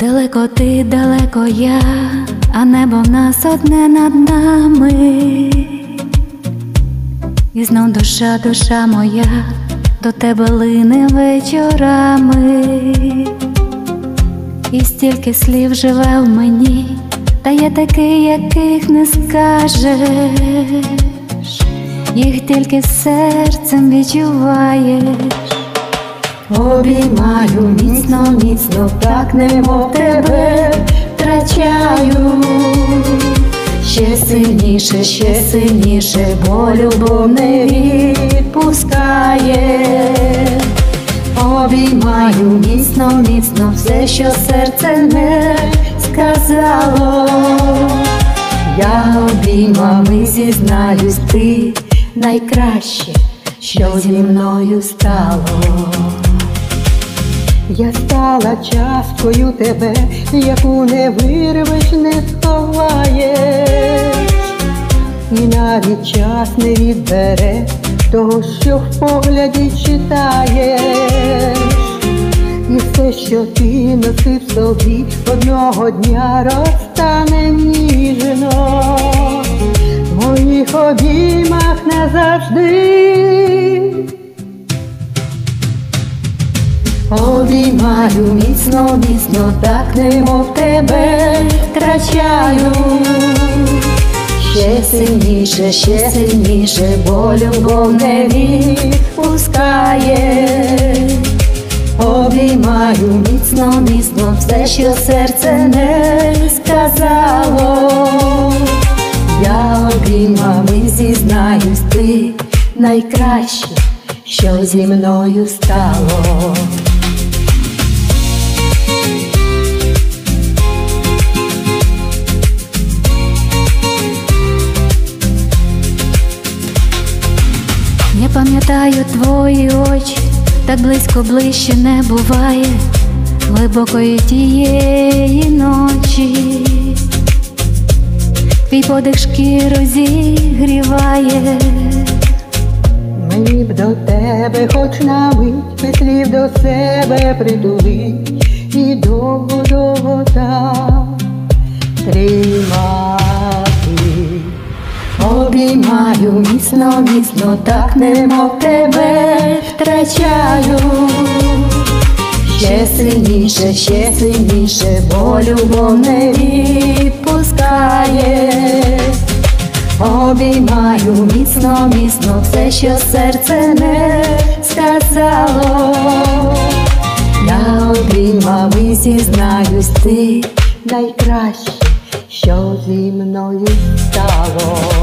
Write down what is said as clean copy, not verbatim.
Далеко ти, далеко я, а небо в нас одне над нами. І знов душа, душа моя, до тебе лине вечорами. І стільки слів живе в мені, та є такий, яких не скажеш. Їх тільки серцем відчуваєш. Обіймаю міцно, міцно, так немов тебе втрачаю. Ще сильніше, бо любов не відпускає. Обіймаю міцно, міцно, все, що серце не сказало. Я обіймами зізнаюсь, ти найкраще, що зі мною стало. Я стала часткою тебе, яку не вирвеш, не сховаєш. І навіть час не відбере того, що в погляді читаєш. І все, що ти носив собі, одного дня розтане ніжно. В моїх обіймах назавжди. Обіймаю міцно, міцно, так немов тебе втрачаю. Ще сильніше, бо любов не відпускає. Обіймаю міцно, міцно, все, що серце не сказало. Я обіймами зізнаюсь, ти найкраще, що зі мною стало. Я пам'ятаю твої очі, так близько, ближче не буває глибокої тієї ночі. Твій подих шкіру зігріває. Мені б до тебе хоч на мить, без слів до себе притулить і довго так тримати. Обіймаю міцно, міцно, так немов тебе втрачаю. Ще сильніше, бо любов не відпускає. Обіймаю міцно, міцно, все, що серце не сказало. Я обіймами зізнаюсь, ти Найкраще, що зі мною стало.